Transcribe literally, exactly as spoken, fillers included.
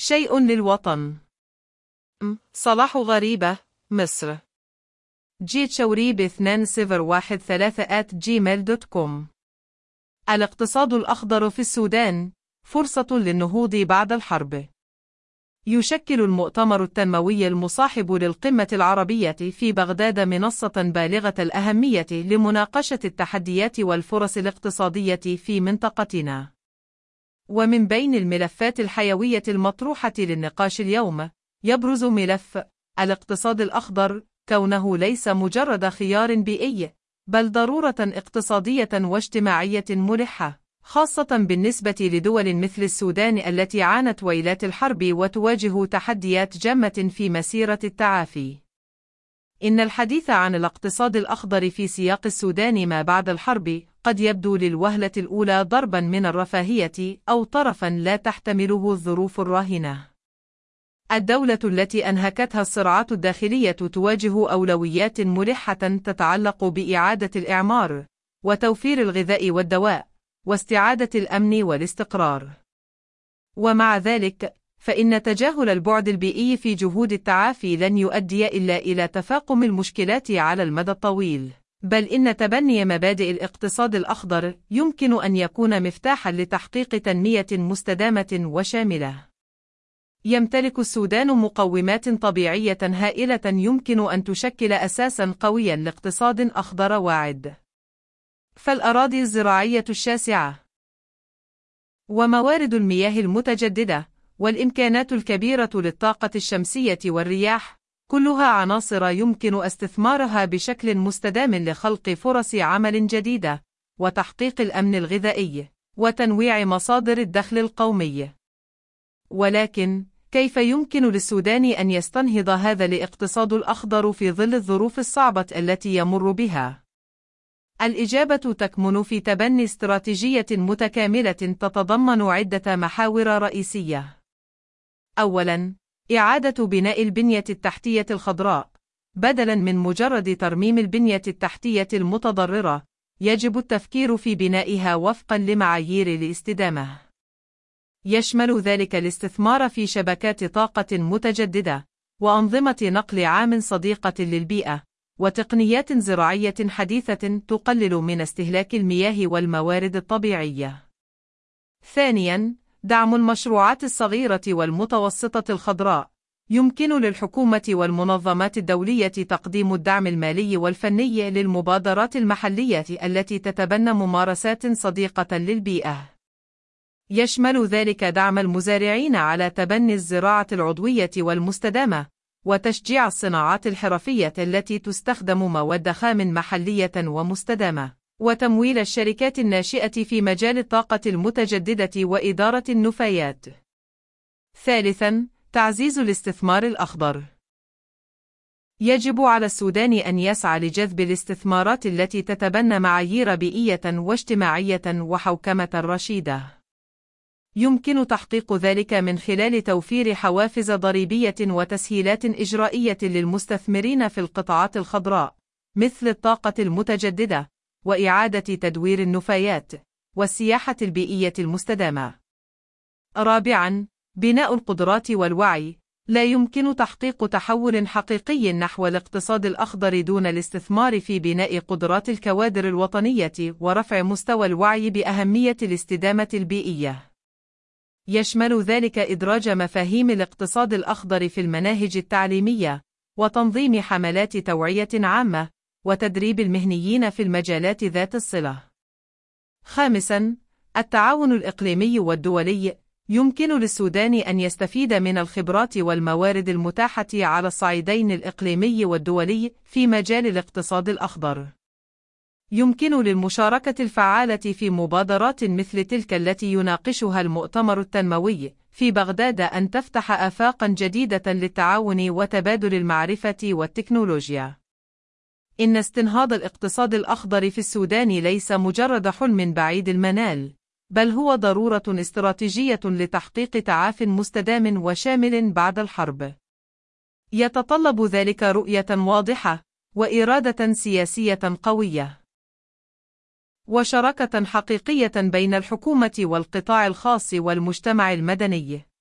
شيء للوطن. م. صلاح غريبة، مصر. جيت شوريب اثنين صفر واحد ثلاثة آت جيميل دوت كوم. الاقتصاد الأخضر في السودان، فرصة للنهوض بعد الحرب. يشكل المؤتمر التنموي المصاحب للقمة العربية في بغداد منصة بالغة الأهمية لمناقشة التحديات والفرص الاقتصادية في منطقتنا. ومن بين الملفات الحيوية المطروحة للنقاش اليوم، يبرز ملف الاقتصاد الأخضر، كونه ليس مجرد خيار بيئي، بل ضرورة اقتصادية واجتماعية ملحة، خاصة بالنسبة لدول مثل السودان التي عانت ويلات الحرب وتواجه تحديات جامة في مسيرة التعافي. إن الحديث عن الاقتصاد الأخضر في سياق السودان ما بعد الحرب قد يبدو للوهلة الأولى ضربا من الرفاهية أو طرفا لا تحتمله الظروف الراهنة. الدولة التي أنهكتها الصراعات الداخلية تواجه أولويات ملحة تتعلق بإعادة الإعمار، وتوفير الغذاء والدواء، واستعادة الأمن والاستقرار. ومع ذلك، فإن تجاهل البعد البيئي في جهود التعافي لن يؤدي إلا إلى تفاقم المشكلات على المدى الطويل، بل إن تبني مبادئ الاقتصاد الأخضر يمكن أن يكون مفتاحا لتحقيق تنمية مستدامة وشاملة. يمتلك السودان مقومات طبيعية هائلة يمكن أن تشكل أساسا قويا لاقتصاد أخضر واعد. فالأراضي الزراعية الشاسعة، وموارد المياه المتجددة، والإمكانات الكبيرة للطاقة الشمسية والرياح، كلها عناصر يمكن استثمارها بشكل مستدام لخلق فرص عمل جديدة، وتحقيق الأمن الغذائي، وتنويع مصادر الدخل القومي. ولكن، كيف يمكن للسودان أن يستنهض هذا الاقتصاد الأخضر في ظل الظروف الصعبة التي يمر بها؟ الإجابة تكمن في تبني استراتيجية متكاملة تتضمن عدة محاور رئيسية. أولاً، إعادة بناء البنية التحتية الخضراء. بدلاً من مجرد ترميم البنية التحتية المتضررة، يجب التفكير في بنائها وفقاً لمعايير الاستدامة. يشمل ذلك الاستثمار في شبكات طاقة متجددة، وأنظمة نقل عام صديقة للبيئة، وتقنيات زراعية حديثة تقلل من استهلاك المياه والموارد الطبيعية. ثانياً، دعم المشروعات الصغيرة والمتوسطة الخضراء. يمكن للحكومة والمنظمات الدولية تقديم الدعم المالي والفني للمبادرات المحلية التي تتبنى ممارسات صديقة للبيئة. يشمل ذلك دعم المزارعين على تبني الزراعة العضوية والمستدامة، وتشجيع الصناعات الحرفية التي تستخدم مواد خام محلية ومستدامة، وتمويل الشركات الناشئة في مجال الطاقة المتجددة وإدارة النفايات. ثالثاً، تعزيز الاستثمار الأخضر. يجب على السودان أن يسعى لجذب الاستثمارات التي تتبنى معايير بيئية واجتماعية وحوكمة رشيدة. يمكن تحقيق ذلك من خلال توفير حوافز ضريبية وتسهيلات إجرائية للمستثمرين في القطاعات الخضراء، مثل الطاقة المتجددة، وإعادة تدوير النفايات، والسياحة البيئية المستدامة. رابعاً، بناء القدرات والوعي. لا يمكن تحقيق تحول حقيقي نحو الاقتصاد الأخضر دون الاستثمار في بناء قدرات الكوادر الوطنية ورفع مستوى الوعي بأهمية الاستدامة البيئية. يشمل ذلك إدراج مفاهيم الاقتصاد الأخضر في المناهج التعليمية، وتنظيم حملات توعية عامة، وتدريب المهنيين في المجالات ذات الصلة. خامساً، التعاون الإقليمي والدولي. يمكن للسودان أن يستفيد من الخبرات والموارد المتاحة على الصعيدين الإقليمي والدولي في مجال الاقتصاد الأخضر. يمكن للمشاركة الفعالة في مبادرات مثل تلك التي يناقشها المؤتمر التنموي في بغداد أن تفتح آفاقاً جديدة للتعاون وتبادل المعرفة والتكنولوجيا. إن استنهاض الاقتصاد الأخضر في السودان ليس مجرد حلم بعيد المنال، بل هو ضرورة استراتيجية لتحقيق تعاف مستدام وشامل بعد الحرب. يتطلب ذلك رؤية واضحة، وإرادة سياسية قوية، وشراكة حقيقية بين الحكومة والقطاع الخاص والمجتمع المدني.